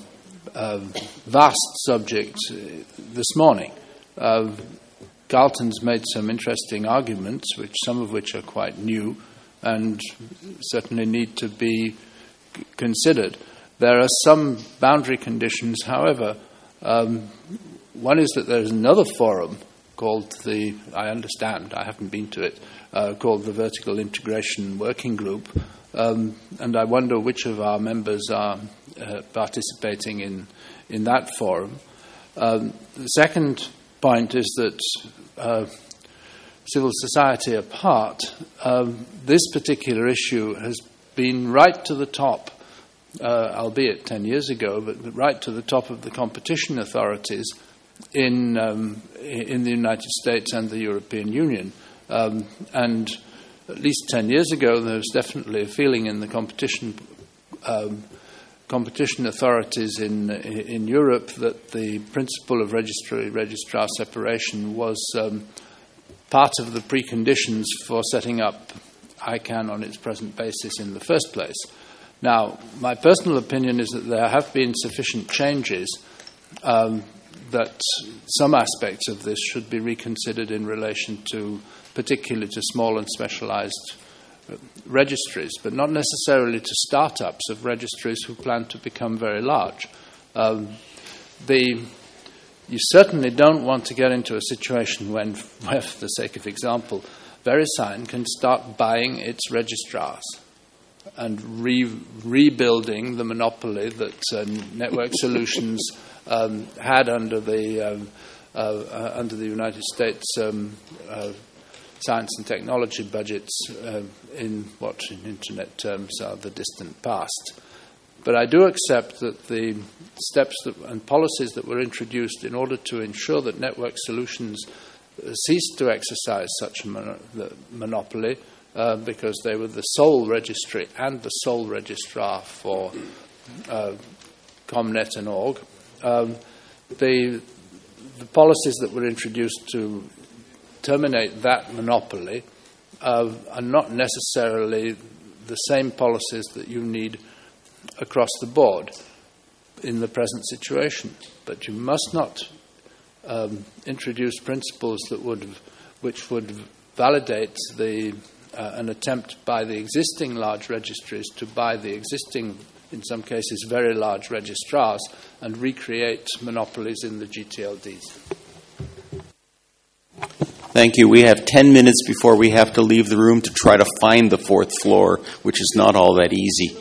vast subject this morning. Galton's made some interesting arguments, some of which are quite new and certainly need to be considered. There are some boundary conditions, however. One is that there's another forum called I understand, I haven't been to it, called the Vertical Integration Working Group, and I wonder which of our members are participating in that forum. The second point is that civil society apart, this particular issue has been right to the top, albeit 10 years ago, but right to the top of the competition authorities in the United States and the European Union. And at least 10 years ago, there was definitely a feeling in the competition authorities in Europe that the principle of registrar separation was part of the preconditions for setting up ICANN on its present basis in the first place. Now, my personal opinion is that there have been sufficient changes that some aspects of this should be reconsidered in relation to, particularly to small and specialized registries, but not necessarily to startups of registries who plan to become very large. You certainly don't want to get into a situation where, for the sake of example, VeriSign can start buying its registrars and rebuilding the monopoly that Network Solutions had under the United States science and technology budgets in what in Internet terms are the distant past. But I do accept that the steps and policies that were introduced in order to ensure that Network Solutions ceased to exercise such a monopoly, because they were the sole registry and the sole registrar for ComNet and org. The policies that were introduced to terminate that monopoly are not necessarily the same policies that you need across the board in the present situation. But you must not introduce principles which would validate an attempt by the existing large registries to buy the existing, in some cases, very large registrars and recreate monopolies in the GTLDs. Thank you. We have 10 minutes before we have to leave the room to try to find the fourth floor, which is not all that easy.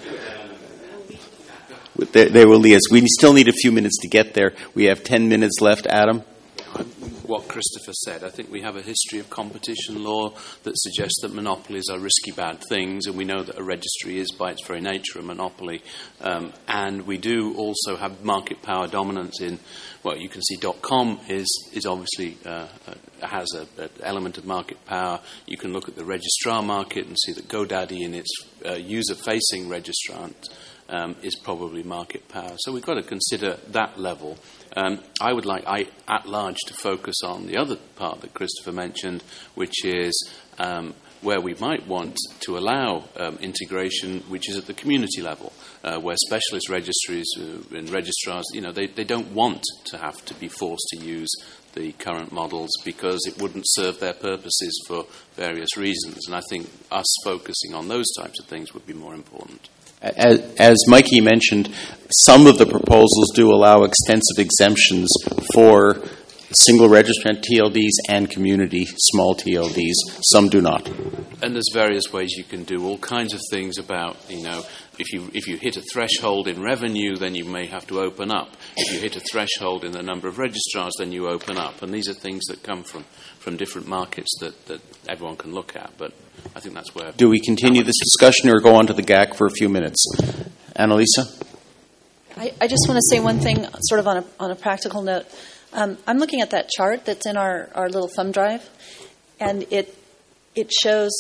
They will lead us. We still need a few minutes to get there. We have 10 minutes left. Adam? What Christopher said. I think we have a history of competition law that suggests that monopolies are risky, bad things, and we know that a registry is, by its very nature, a monopoly. And we do also have market power dominance in, well, you can see .com is obviously has an element of market power. You can look at the registrar market and see that GoDaddy in its user-facing registrant is probably market power. So we've got to consider that level. I would like at large to focus on the other part that Christopher mentioned, which is where we might want to allow integration, which is at the community level, where specialist registries and registrars, they don't want to have to be forced to use the current models because it wouldn't serve their purposes for various reasons. And I think us focusing on those types of things would be more important. As Mikey mentioned, some of the proposals do allow extensive exemptions for single registrant TLDs and community small TLDs. Some do not. And there's various ways you can do all kinds of things about, if you hit a threshold in revenue, then you may have to open up. If you hit a threshold in the number of registrars, then you open up. And these are things that come from different markets that everyone can look at. But I think that's where... Do we continue this discussion or go on to the GAC for a few minutes? Annalisa? I just want to say one thing sort of on a practical note. I'm looking at that chart that's in our little thumb drive, and it shows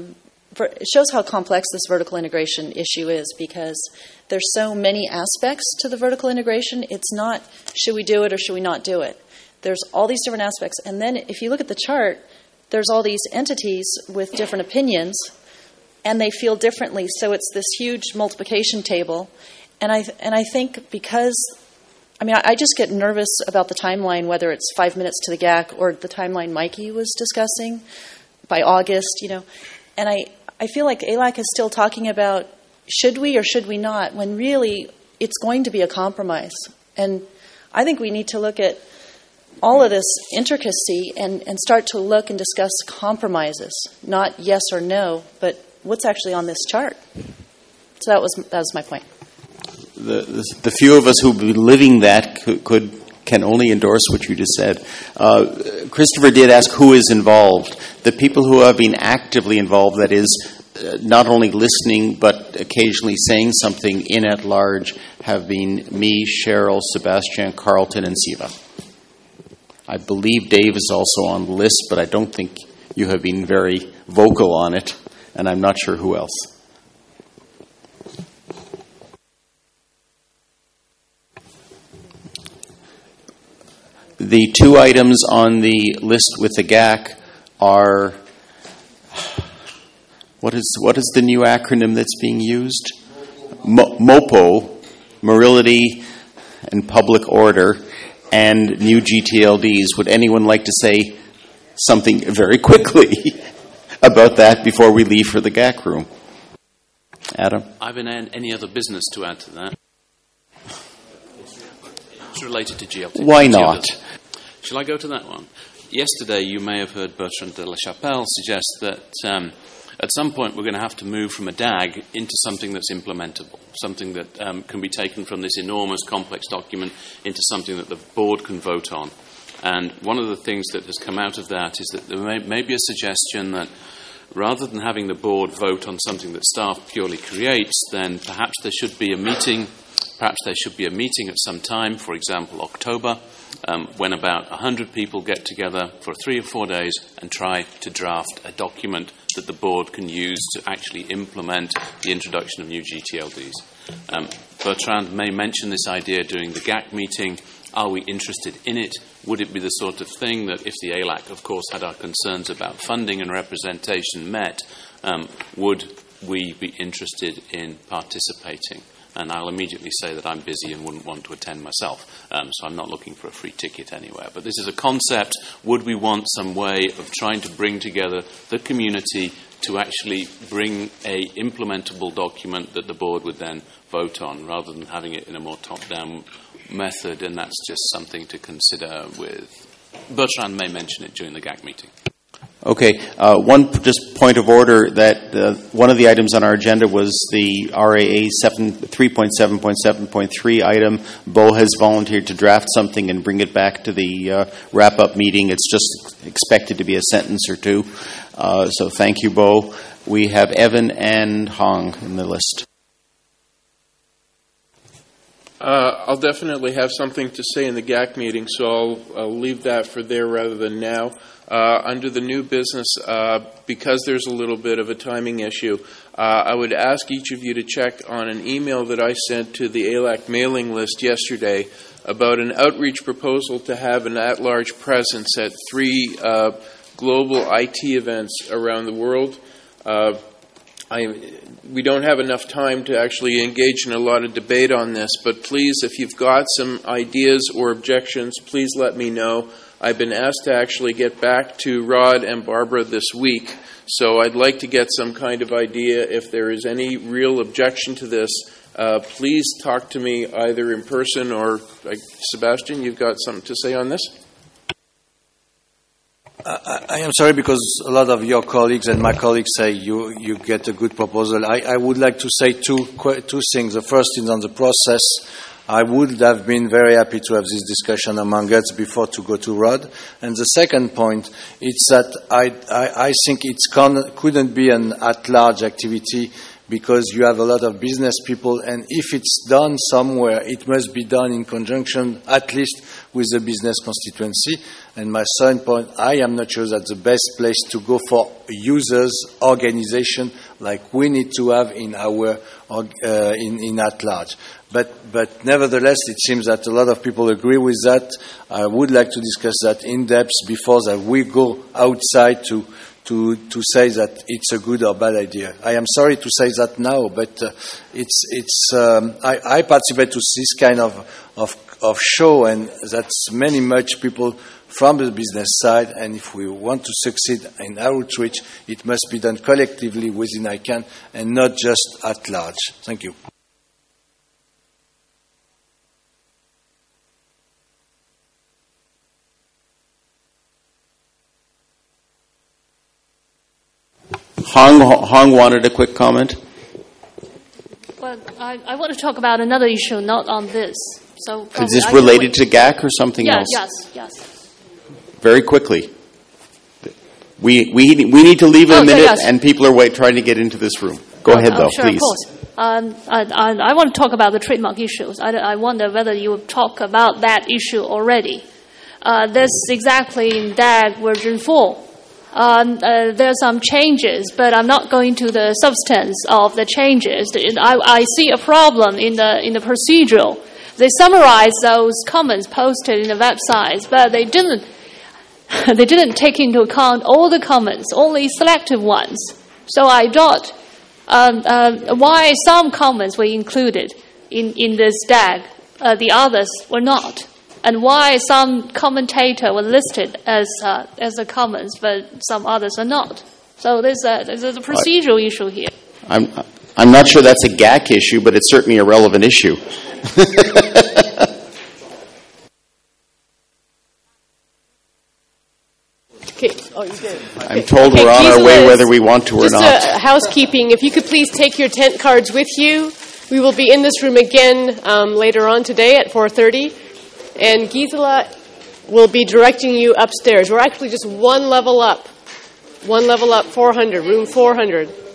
how complex this vertical integration issue is, because there's so many aspects to the vertical integration. It's not should we do it or should we not do it. There's all these different aspects, and then if you look at the chart, there's all these entities with different opinions, and they feel differently. So it's this huge multiplication table, and I think because. I just get nervous about the timeline, whether it's 5 minutes to the GAC or the timeline Mikey was discussing by August, And I feel like ALAC is still talking about should we or should we not, when really it's going to be a compromise. And I think we need to look at all of this intricacy and start to look and discuss compromises, not yes or no, but what's actually on this chart. So that was my point. The few of us who've been living that can only endorse what you just said. Christopher did ask who is involved. The people who have been actively involved, that is, not only listening but occasionally saying something in at large, have been me, Cheryl, Sebastian, Carlton, and Siva. I believe Dave is also on the list, but I don't think you have been very vocal on it, and I'm not sure who else. The two items on the list with the GAC are, what is the new acronym that's being used? MOPO, Morality and Public Order, and new GTLDs. Would anyone like to say something very quickly about that before we leave for the GAC room? Adam? Ivan, any other business to add to that? It's related to GLT. Why not? Shall I go to that one? Yesterday, you may have heard Bertrand de la Chapelle suggest that at some point we're going to have to move from a DAG into something that's implementable, something that can be taken from this enormous, complex document into something that the board can vote on. And one of the things that has come out of that is that there may be a suggestion that rather than having the board vote on something that staff purely creates, then perhaps there should be a meeting. Perhaps there should be a meeting at some time, for example, October, when about 100 people get together for 3 or 4 days and try to draft a document that the board can use to actually implement the introduction of new GTLDs. Bertrand may mention this idea during the GAC meeting. Are we interested in it? Would it be the sort of thing that if the ALAC, of course, had our concerns about funding and representation met, would we be interested in participating? And I'll immediately say that I'm busy and wouldn't want to attend myself, so I'm not looking for a free ticket anywhere. But this is a concept. Would we want some way of trying to bring together the community to actually bring a implementable document that the board would then vote on, rather than having it in a more top-down method? And that's just something to consider with... Bertrand may mention it during the GAC meeting. Okay, one just point of order that one of the items on our agenda was the RAA 3.7.7.3 item. Bo has volunteered to draft something and bring it back to the wrap-up meeting. It's just expected to be a sentence or two. So thank you, Bo. We have Evan and Hong in the list. I'll definitely have something to say in the GAC meeting, so I'll leave that for there rather than now. Under the new business, because there's a little bit of a timing issue, I would ask each of you to check on an email that I sent to the ALAC mailing list yesterday about an outreach proposal to have an at-large presence at 3 global IT events around the world. We don't have enough time to actually engage in a lot of debate on this, but please, if you've got some ideas or objections, please let me know. I've been asked to actually get back to Rod and Barbara this week, so I'd like to get some kind of idea. If there is any real objection to this, please talk to me either in person or, Sebastian, you've got something to say on this? I am sorry because a lot of your colleagues and my colleagues say you get a good proposal. I would like to say two things. The first is on the process. I would have been very happy to have this discussion among us before to go to Rod. And the second point is that I think it couldn't be an at-large activity because you have a lot of business people, and if it's done somewhere, it must be done in conjunction, at least with the business constituency. And my third point, I am not sure that's the best place to go for users, organization, like we need to have in our in at large. But nevertheless, it seems that a lot of people agree with that. I would like to discuss that in depth before that we go outside to say that it's a good or bad idea. I am sorry to say that now, but I participate to this kind of show, and that's much people from the business side, and if we want to succeed in outreach, it must be done collectively within ICANN and not just at large. Thank you. Hong wanted a quick comment. Well, I want to talk about another issue, not on this. So is this related to GAC or something else? Yes. Very quickly. We need to leave in a minute, and people are trying to get into this room. Go ahead, though, sure, please. Of course. I want to talk about the trademark issues. I wonder whether you talk about that issue already. That's exactly in DAG version 4. There are some changes, but I'm not going to the substance of the changes. I see a problem in the procedural. They summarize those comments posted in the websites, but they didn't take into account all the comments, only selective ones. So I thought, why some comments were included in this DAG, the others were not. And why some commentator were listed as the comments, but some others are not. So there's a procedural issue here. I'm not sure that's a GAC issue, but it's certainly a relevant issue. Okay. Oh, you did. I'm told we're on our way whether we want to or not. Just housekeeping. If you could please take your tent cards with you. We will be in this room again later on today at 4:30. And Gisela will be directing you upstairs. We're actually just one level up, 400, room 400.